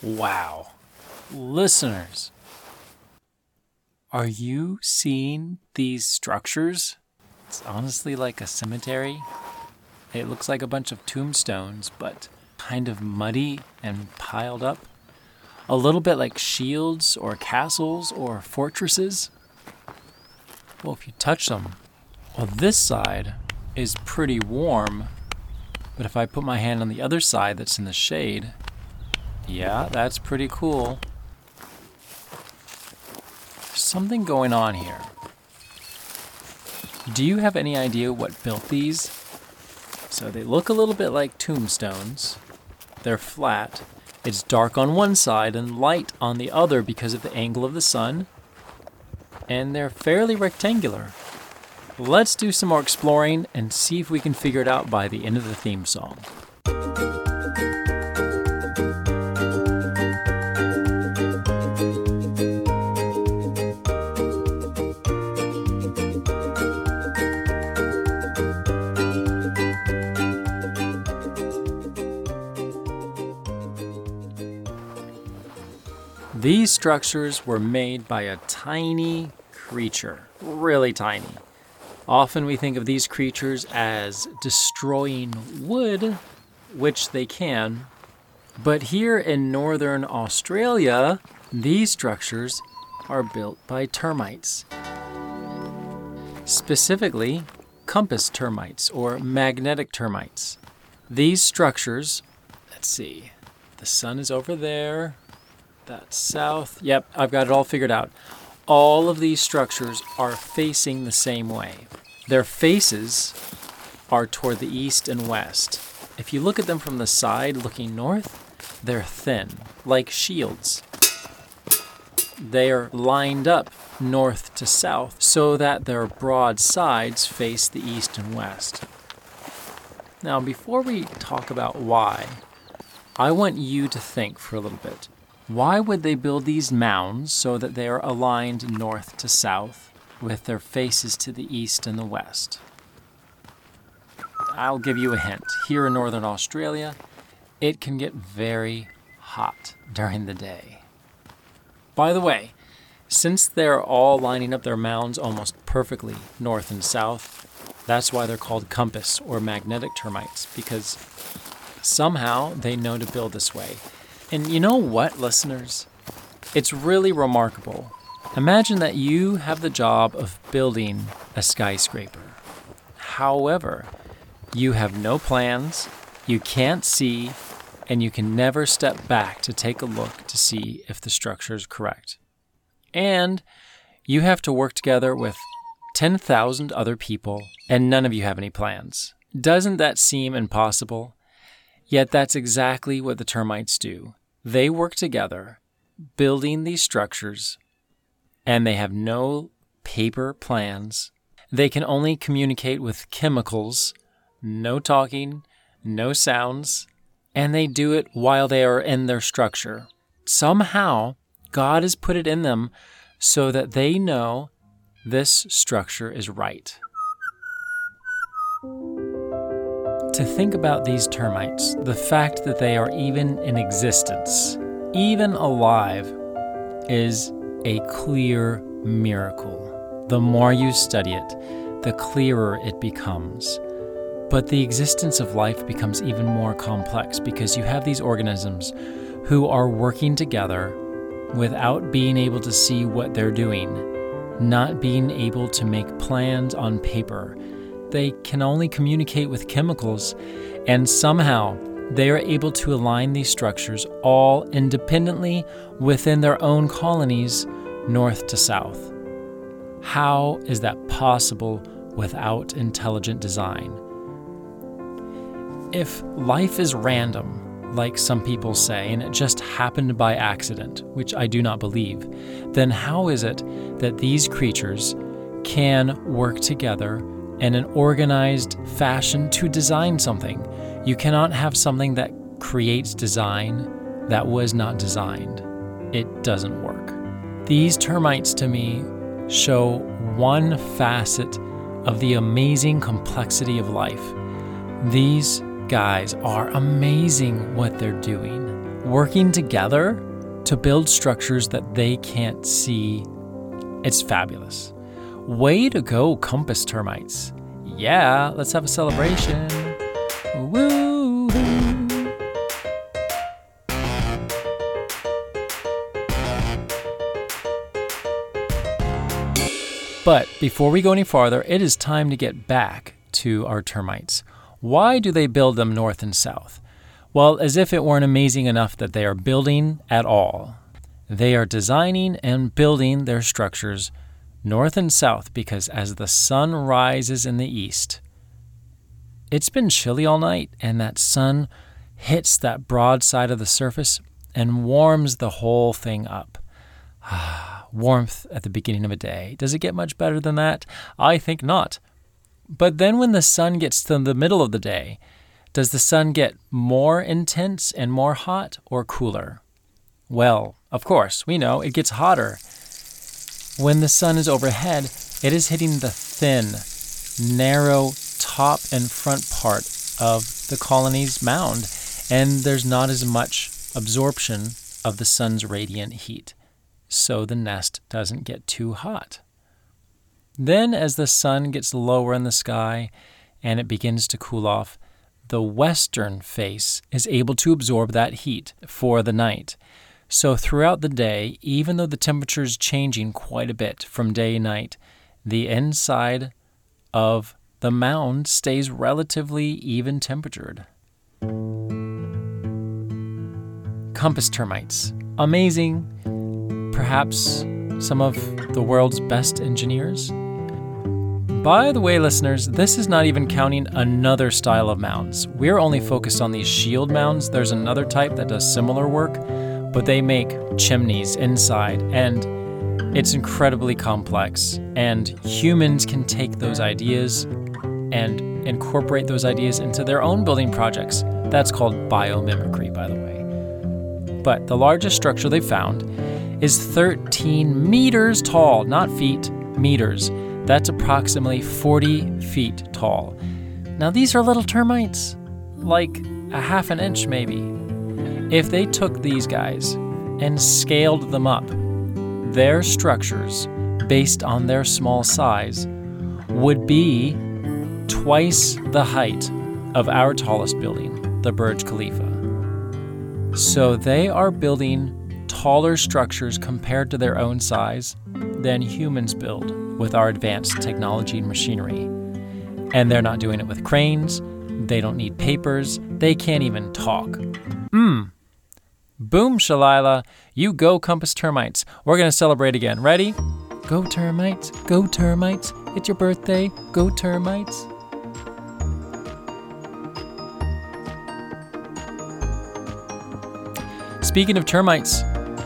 Wow. Listeners, are you seeing these structures? It's honestly like a cemetery. It looks like a bunch of tombstones, but kind of muddy and piled up. A little bit like shields or castles or fortresses. Well, if you touch them, well, this side is pretty warm, but if I put my hand on the other side that's in the shade, yeah, that's pretty cool. There's something going on here. Do you have any idea what built these? So they look a little bit like tombstones. They're flat. It's dark on one side and light on the other because of the angle of the sun. And they're fairly rectangular. Let's do some more exploring and see if we can figure it out by the end of the theme song. These structures were made by a tiny creature, really tiny. Often we think of these creatures as destroying wood, which they can. But here in northern Australia, these structures are built by termites. Specifically, compass termites or magnetic termites. These structures, let's see, the sun is over there. That's south. Yep, I've got it all figured out. All of these structures are facing the same way. Their faces are toward the east and west. If you look at them from the side looking north, they're thin, like shields. They are lined up north to south so that their broad sides face the east and west. Now, before we talk about why, I want you to think for a little bit. Why would they build these mounds so that they are aligned north to south with their faces to the east and the west? I'll give you a hint. Here in northern Australia, it can get very hot during the day. By the way, since they're all lining up their mounds almost perfectly north and south, that's why they're called compass or magnetic termites, because somehow they know to build this way. And you know what, listeners? It's really remarkable. Imagine that you have the job of building a skyscraper. However, you have no plans, you can't see, and you can never step back to take a look to see if the structure is correct. And you have to work together with 10,000 other people, and none of you have any plans. Doesn't that seem impossible? Yet that's exactly what the termites do. They work together, building these structures, and they have no paper plans. They can only communicate with chemicals, no talking, no sounds, and they do it while they are in their structure. Somehow, God has put it in them so that they know this structure is right. To think about these termites, the fact that they are even in existence, even alive, is a clear miracle. The more you study it, the clearer it becomes. But the existence of life becomes even more complex because you have these organisms who are working together without being able to see what they're doing, not being able to make plans on paper. They can only communicate with chemicals, and somehow they are able to align these structures all independently within their own colonies, north to south. How is that possible without intelligent design? If life is random, like some people say, and it just happened by accident, which I do not believe, then how is it that these creatures can work together in an organized fashion to design something? You cannot have something that creates design that was not designed. It doesn't work. These termites, to me, show one facet of the amazing complexity of life. These guys are amazing what they're doing. working together to build structures that they can't see. It's fabulous. Way to go, Compass termites. Yeah, let's have a celebration. Woo! But before we go any farther, it is time to get back to our termites. Why do they build them north and south? Well, as if it weren't amazing enough that they are building at all. They are designing and building their structures north and south because as the sun rises in the east, it's been chilly all night, and that sun hits that broad side of the surface and warms the whole thing up. Warmth at the beginning of a day. Does it get much better than that? I think not. But then when the sun gets to the middle of the day, does the sun get more intense and more hot or cooler? Well, of course, we know it gets hotter. When the sun is overhead, it is hitting the thin, narrow top and front part of the colony's mound, and there's not as much absorption of the sun's radiant heat, so the nest doesn't get too hot. Then as the sun gets lower in the sky and it begins to cool off, the western face is able to absorb that heat for the night. So throughout the day, even though the temperature is changing quite a bit from day to night, the inside of the mound stays relatively even temperatured. Compass termites. Amazing. Perhaps some of the world's best engineers. By the way, listeners, this is not even counting another style of mounds. We're only focused on these shield mounds. There's another type that does similar work, but they make chimneys inside, and it's incredibly complex. And humans can take those ideas and incorporate those ideas into their own building projects. That's called biomimicry, by the way. But the largest structure they found is 13 meters tall, not feet, meters. That's approximately 40 feet tall. Now these are little termites, like a half an inch maybe. If they took these guys and scaled them up, their structures, based on their small size, would be twice the height of our tallest building, the Burj Khalifa. So they are building taller structures compared to their own size than humans build with our advanced technology and machinery. And they're not doing it with cranes. They don't need papers. They can't even talk. Boom, Shalila. You go, Compass termites. We're going to celebrate again. Ready? Go, termites. Go, termites. It's your birthday. Go, termites. Speaking of termites,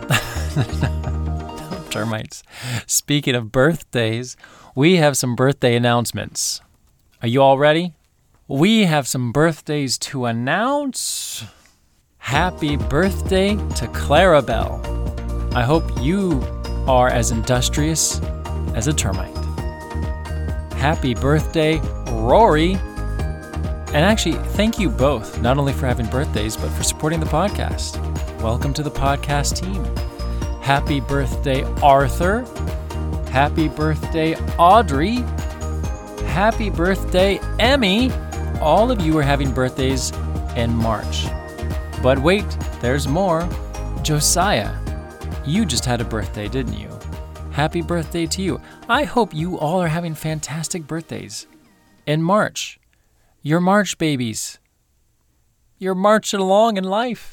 Speaking of birthdays, we have some birthday announcements. Are you all ready? We have some birthdays to announce. Happy birthday to Clarabelle. I hope you are as industrious as a termite. Happy birthday, Rory. And actually, thank you both, not only for having birthdays, but for supporting the podcast. Welcome to the podcast team. Happy birthday, Arthur. Happy birthday, Audrey. Happy birthday, Emmy. All of you are having birthdays in March. But wait, there's more. Josiah, you just had a birthday, didn't you? Happy birthday to you. I hope you all are having fantastic birthdays in March. You're March babies. You're marching along in life.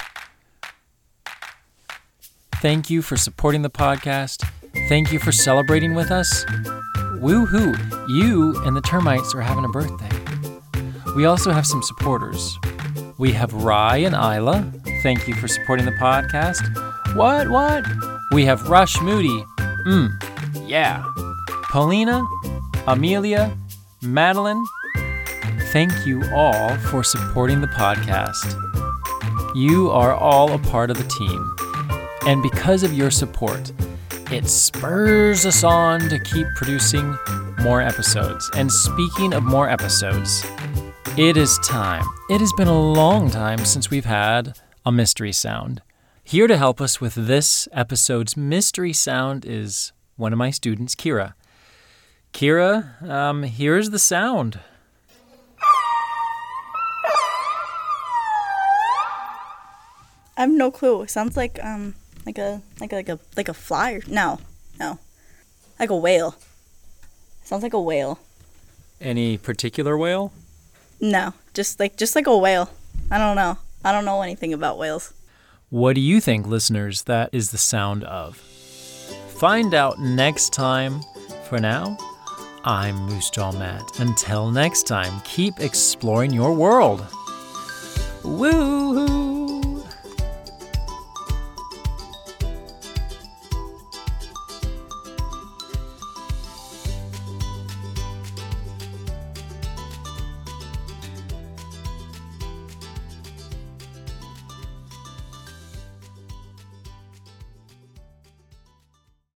Thank you for supporting the podcast. Thank you for celebrating with us. Woohoo! You and the termites are having a birthday. We also have some supporters. We have Rye and Isla. Thank you for supporting the podcast. What? We have Rush Moody. Yeah. Paulina, Amelia, Madeline. Thank you all for supporting the podcast. You are all a part of the team. And because of your support, it spurs us on to keep producing more episodes. And speaking of more episodes, it is time. It has been a long time since we've had a mystery sound. Here to help us with this episode's mystery sound is one of my students, Kira. Kira, here's the sound. I have no clue. It sounds like a fly. No, like a whale. Sounds like a whale. Any particular whale? No, just like a whale. I don't know. I don't know anything about whales. What do you think, listeners, that is the sound of? Find out next time. For now, I'm Moose Jaw Matt. Until next time, keep exploring your world. Woo-hoo!